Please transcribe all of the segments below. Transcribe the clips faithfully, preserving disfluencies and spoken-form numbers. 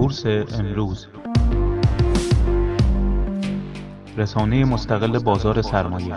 بورس امروز، رسانه مستقل بازار سرمایه.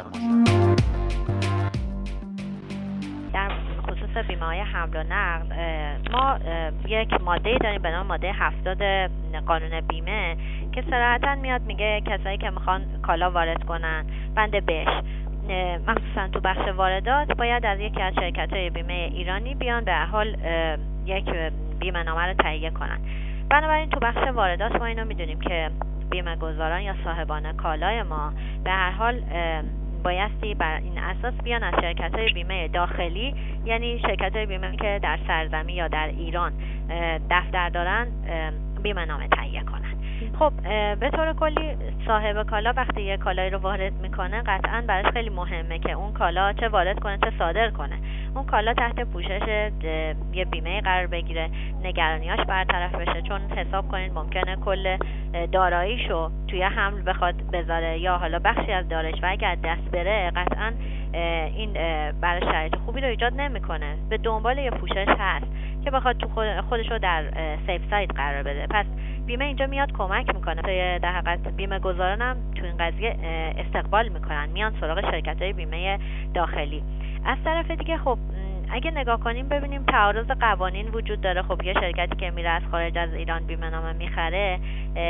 در خصوص بیمه‌های حمل و نقل ما یک ماده داریم به نام ماده هفتاد قانون بیمه که صراحتاً میاد میگه کسایی که میخوان کالا وارد کنن بند بش، مخصوصا تو بخش واردات، باید از یکی از شرکت‌های بیمه ایرانی بیان به هر حال یک بیمه نامه رو تهیه کنن. بنابراین تو بخش واردات ما اینو میدونیم که بیمه گذاران یا صاحبان کالای ما به هر حال بایستی بر این اساس بیان از شرکت‌های بیمه داخلی، یعنی شرکت‌های بیمه که در سرزمین یا در ایران دفتر دارن، بیمه نامه تهیه کنن. خب به طور کلی صاحب کالا وقتی یک کالایی رو وارد میکنه قطعاً براش خیلی مهمه که اون کالا چه وارد کنه چه صادر کنه. اون کالا تحت پوشش یه بیمه قرار بگیره، نگرانیاش برطرف بشه، چون حساب کنید ممکنه کل داراییشو توی حمل بخواد بذاره یا حالا بخشی از داراییش و اگر دست بره قطعاً این برای شرایط خوبی رو ایجاد نمیکنه. به دنبال یه پوشش هست که بخواد تو خودش رو در سیف ساید قرار بده. پس بیمه اینجا میاد کمک میکنه. توی در حقیقت بیمه گذاران هم تو این قضیه استقبال میکنن، میان سراغ شرکت‌های بیمه داخلی. از طرف دیگه خب اگه نگاه کنیم ببینیم تعارض قوانین وجود داره. خب یه شرکتی که میره از خارج از ایران بیمه نامه میخره،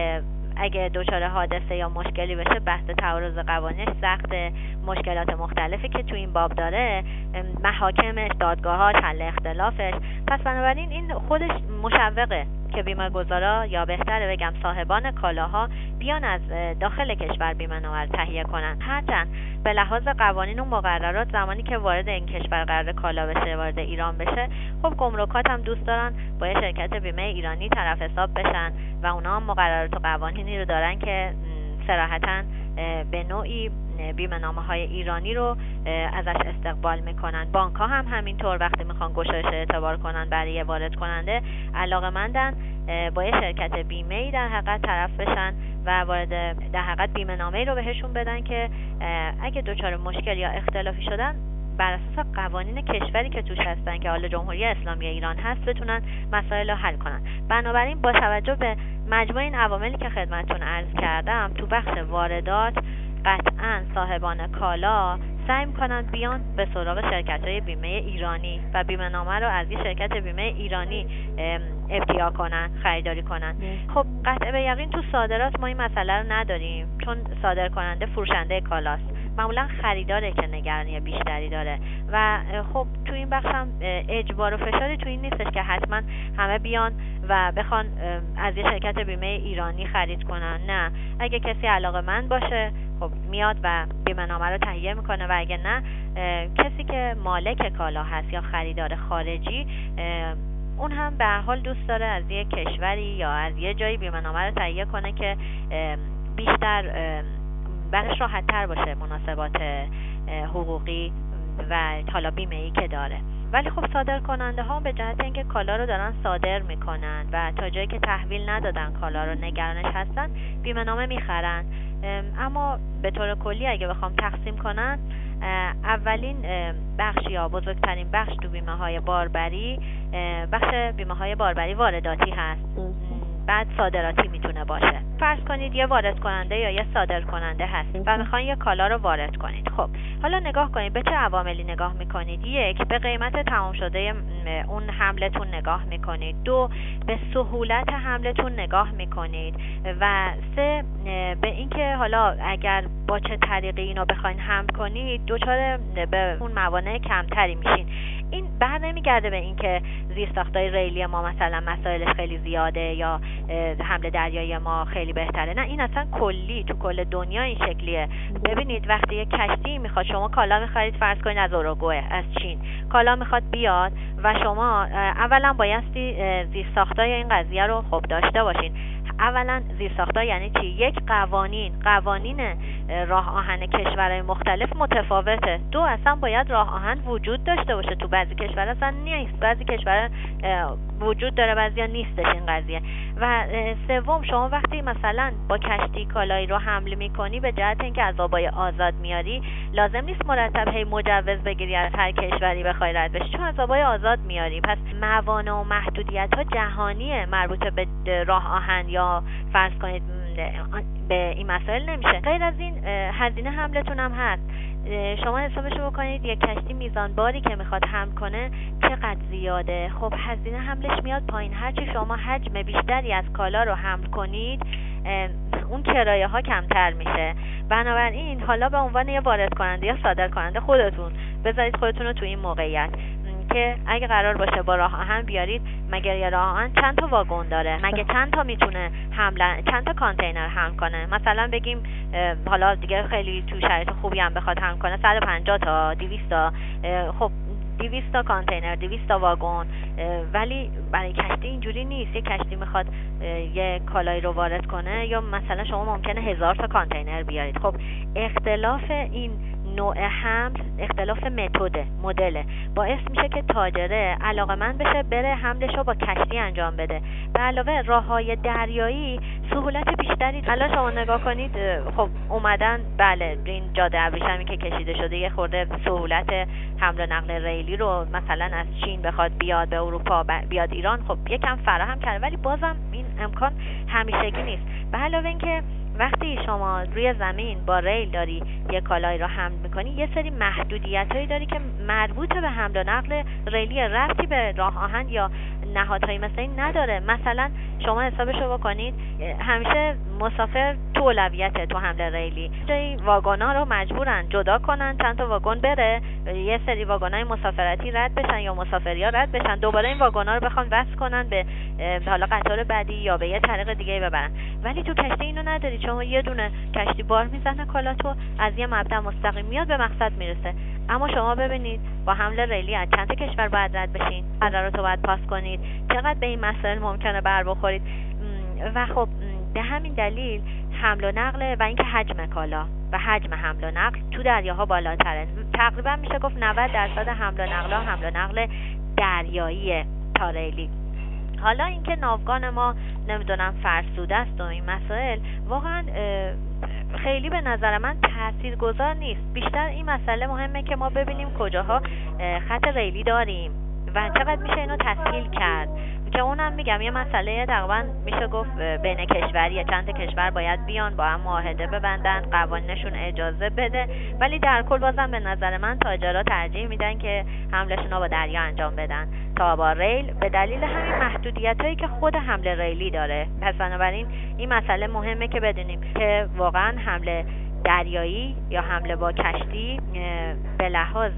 اگه دچار حادثه یا مشکلی بشه بحث تعارض قوانینش سخته. مشکلات مختلفی که تو این باب داره، محاکمش، دادگاه‌ها، حل اختلافش. پس بنابراین این خودش مشوقه که بیمه گذارا یا بهتره بگم صاحبان کالاها بیان از داخل کشور بیمه نامه تهیه کنن. هرچند به لحاظ قوانین و مقررات زمانی که وارد این کشور قرار کالا بشه، وارد ایران بشه، خب گمرکات هم دوست دارن با یه شرکت بیمه ایرانی طرف حساب بشن و اونا هم مقررات و قوانینی رو دارن که صراحتاً به نوعی بیمه نامه های ایرانی رو ازش استقبال میکنن. بانک ها هم همینطور وقتی میخوان گشایش اعتبار کنن برای وارد کننده، علاقه‌مندن با یه شرکت بیمه ای در حقیقت طرف بشن و وارد در حقیقت بیمه نامه ای رو بهشون بدن که اگه دچار مشکل یا اختلافی شدن بر اساس قوانین کشوری که توش هستن که حالا جمهوری اسلامی ایران هست بتونن مسائل رو حل کنن. بنابراین با توجه به مجموع این عواملی که خدمتتون عرض کردم، تو بخش واردات قطعاً صاحبان کالا سعی میکنن بیان به سراغ شرکت‌های بیمه ایرانی و بیمه نامه رو از این شرکت بیمه ایرانی ابتیا کنن، خریداری کنن. خب قطع به یقین تو صادرات ما این مسئله رو نداریم، چون صادر کننده فروشنده کالاست، معمولا خریداره که نگرانی بیشتری داره و خب تو این بخش هم اجبار و فشاری تو این نیستش که حتما همه بیان و بخوان از یه شرکت بیمه ایرانی خرید کنن. نه، اگه کسی علاقه‌مند باشه خب میاد و بیمه نامه رو تهیه میکنه و اگه نه، کسی که مالک کالا هست یا خریدار خارجی، اون هم به هر حال دوست داره از یه کشوری یا از یه جایی بیمه نامه رو تهیه کنه که بیشتر برش راحت تر باشه مناسبات حقوقی و حالا بیمه‌ای که داره. ولی خب صادر کننده ها به جهت اینکه کالا رو دارن صادر میکنن و تا جایی که تحویل ندادن کالا رو نگرانش هستن، بیمه نامه میخرن. اما به طور کلی اگه بخوام تقسیم کنن، اولین بخش یا بزرگترین بخش تو بیمه های باربری، بخش بیمه های باربری وارداتی هست، بعد صادراتی میتونه باشه. فرض کنید یه وارد کننده یا یه صادر کننده هست و میخواین یه کالا رو وارد کنید. خب حالا نگاه کنید به چه عواملی نگاه میکنید. یک، به قیمت تمام شده اون حملتون نگاه میکنید. دو، به سهولت حملتون نگاه میکنید. و سه، به اینکه حالا اگر با چه طریقی اینو بخواین حمل کنید دچار به اون موانع کمتری میشین. این بر نمیگرده به اینکه زیرساختای ریلی ما مثلا مسائلش خیلی زیاده یا حمل دریایی ما خیلی بهتره. نه، این اصلا کلی تو کل دنیا این شکلیه. ببینید وقتی یک کشتی میخواد، شما کالا میخرید فرض کنید از اوروگوئه، از چین کالا میخواد بیاد و شما اولا بایستی زیرساختای این قضیه رو خوب داشته باشین. اولا زیرساخت‌ها یعنی چی؟ یک قوانین قوانین راه آهن کشورهای مختلف متفاوته. دو، اصلا باید راه آهن وجود داشته باشه. تو بعضی کشورها اصلا نیست، بعضی کشورها وجود داره، بعضیا نیستش این قضیه. و سوم، شما وقتی مثلا با کشتی کالایی رو حمل میکنی به جهت اینکه از آبای آزاد میاری، لازم نیست مرتب هی مجوز بگیری از هر کشوری بخوای رد بشی، چون از آبای آزاد میاری. پس موانع و محدودیت ها جهانیه مربوط به راه آهن یا فرض کنید به این مسائل نمیشه. غیر از این هزینه حملتون هم هست. شما حسابشو بکنید یک کشتی میزانباری که میخواد حمل کنه چقدر زیاده. خب هزینه حملش میاد پایین. هرچی شما حجم بیشتری از کالا رو حمل کنید اون کرایه ها کمتر میشه. بنابراین حالا به عنوان یه وارد کننده یا صادر کننده خودتون بذارید خودتون رو تو این موقعیت که اگه قرار باشه با راه آهن بیارید، مگر یه راه آهن چند تا واگن داره؟ مگه چند تا میتونه حمل چند تا کانتینر حمل کنه؟ مثلا بگیم حالا دیگه خیلی تو شرایط خوبی هم بخواد حمل کنه صد و پنجاه تا دویست تا، خب دویست تا کانتینر، دویست تا واگن. ولی برای کشتی اینجوری نیست. یه کشتی میخواد یه کالایی رو وارد کنه یا مثلا شما ممکنه هزار تا کانتینر بیارید. خب اختلاف این نوع حمل، اختلاف متد مدل باعث میشه که تاجره علاقه‌مند بشه بره حملش رو با کشتی انجام بده. به علاوه راههای دریایی سهولت بیشتری. حالا شما نگاه کنید، خب اومدن بله این جاده ابریشمی که کشیده شده یه خورده سهولت حمل و نقل ریلی رو مثلا از چین بخواد بیاد به اروپا بیاد ایران، خب یکم فراهم کرده، ولی بازم این امکان همیشگی نیست. به علاوه اینکه وقتی شما روی زمین با ریل داری یک کالایی رو حمل میکنی، یه سری محدودیتایی داری که مربوط به حمل و نقل ریلی، ربطی به راه آهن یا نهادهایی مثل این نداره. مثلا شما حسابشو بکنید همیشه مسافر تو اولویته تو حمل ریلی. جای واگونا رو مجبورن جدا کنن، چند تا واگن بره، یه سری واگنای مسافرتی رد بشن یا مسافریا رد بشن، دوباره این واگنا رو بخوان وصل کنن به حالا قطار بعدی یا به یه طریق دیگه ببرن. ولی تو کشتی اینو نداری. شما یه دونه کشتی بار میزنه کالاتو از یه مبدا مستقیم میاد به مقصد میرسه. اما شما ببینید با حمل ریلی از چند تا کشور باید رد بشین، قراراتو باید پاس کنید، چقدر به این مسائل ممکنه بر بخورید. و خب به همین دلیل حمل و نقل و اینکه حجم کالا و حجم حمل و نقل تو دریاها بالاتره. تقریبا میشه گفت نود درصد حمل و نقل ها حمل و نقل دریایی تا ریلی. حالا اینکه ناوگان ما نمیدونم فرسوده است و این مسائل واقعا خیلی به نظر من تاثیرگذار نیست. بیشتر این مسئله مهمه که ما ببینیم کجاها خط ریلی داریم و چقدر میشه اینو تسهیل کرد، که اونم میگم یه مسئله تقریبا میشه گفت بین کشوریه. چند کشور باید بیان با هم معاهده ببندن، قوانینشون اجازه بده، ولی در کل بازم به نظر من تاجرها ترجیح میدن که حملشون رو با دریا انجام بدن تا با ریل، به دلیل همین محدودیتایی که خود حمل ریلی داره. پس بنابراین این مسئله مهمه که بدونیم که واقعا حمل دریایی یا حمله با کشتی به لحاظ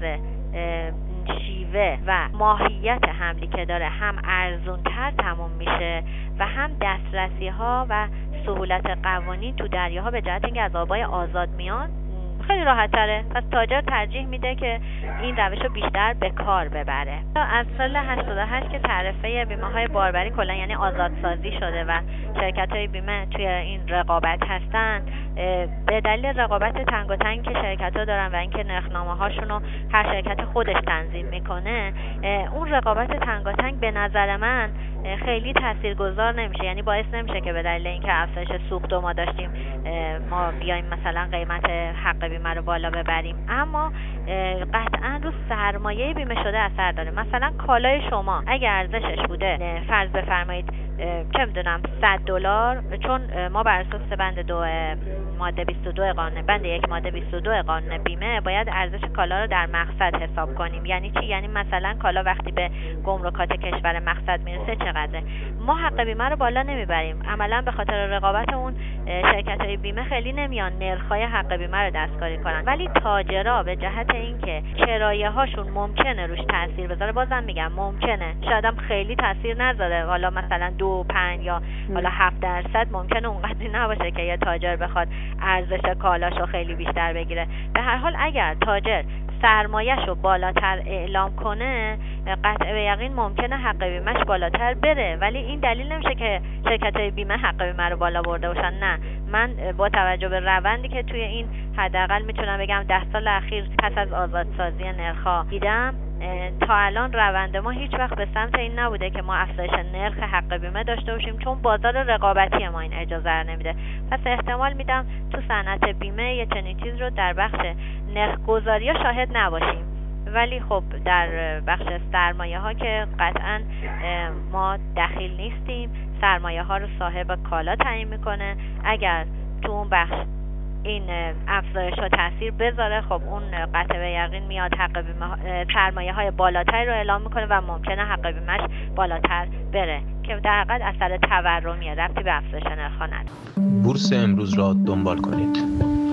شیوه و ماهیت حملی که داره هم ارزونتر تموم میشه و هم دسترسی ها و سهولت قوانین تو دریاها به جهت اینکه از آبای آزاد میان خیلی راحت تره. پس تاجر ترجیح میده که این روش رو بیشتر به کار ببره. از سال هشتاد و هشت که تعرفه بیمه های باربری کلا یعنی آزادسازی شده و شرکت های بیمه توی این رقابت هستن، به دلیل رقابت تنگ و تنگ که شرکت ها دارن و اینکه نرخنامه هاشون رو هر شرکت خودش تنظیم میکنه، اون رقابت تنگ و تنگ به نظر من خیلی تاثیرگذار نمیشه. یعنی باعث نمیشه که به دلیل اینکه افزایش سوخت ما داشتیم ما بیایم مثلا قیمت حق بیمه رو بالا ببریم، اما قطعا رو سرمایه بیمه شده اثر داره. مثلا کالای شما اگه ارزشش بوده فرض بفرمایید چه میدونم صد دلار، چون ما بر اساس بند دو ماده بیست و دو قانون بند یک ماده بیست و دو قانون بیمه باید ارزش کالا رو در مقصد حساب کنیم. یعنی چی؟ یعنی مثلا کالا وقتی به گمرکات کشور مقصد میرسه چقدره. ما حق بیمه رو بالا نمیبریم، عملا به خاطر رقابت اون شرکت های بیمه خیلی نمیان نرخ‌های حق بیمه رو دستکاری کنن. ولی تاجرها به جهت اینکه کرایه هاشون ممکنه روش تاثیر بذاره، بازم میگم ممکنه، شاید هم خیلی تاثیر نذاره، حالا مثلا دو پنج یا حالا هفت درصد ممکنه اونقدری نباشه که یه تاجر بخواد ارزش کالاشو خیلی بیشتر بگیره. به هر حال اگر تاجر سرمایه‌ش رو بالاتر اعلام کنه قطع به یقین ممکنه حق بیمه‌اش بالاتر بره، ولی این دلیل نمیشه که شرکت‌های بیمه حق بیمه رو بالا برده باشن. نه، من با توجه به روندی که توی این حداقل میتونم بگم ده سال اخیر پس از آزادسازی نرخ‌ها دیدم، تا الان روند ما هیچ وقت به سمت این نبوده که ما افزایش نرخ حق بیمه داشته باشیم، چون بازار رقابتی ما این اجازه رو نمیده. پس احتمال میدم تو صنعت بیمه یه چنین چیز رو در بخش نرخ گذاری شاهد نباشیم، ولی خب در بخش سرمایه ها که قطعا ما دخیل نیستیم، سرمایه ها رو صاحب کالا تعیین میکنه. اگر تو اون بخش این افزایش ها تاثیر بذاره، خب اون قطع به یقین میاد حق بیمه سرمایه های بالاتری رو اعلام میکنه و ممکنه حق بیمه‌اش بالاتر بره که در حقیقت اثر تورمیه، ربطی به افزایش نرخ‌ها نداره. بورس امروز را دنبال کنید.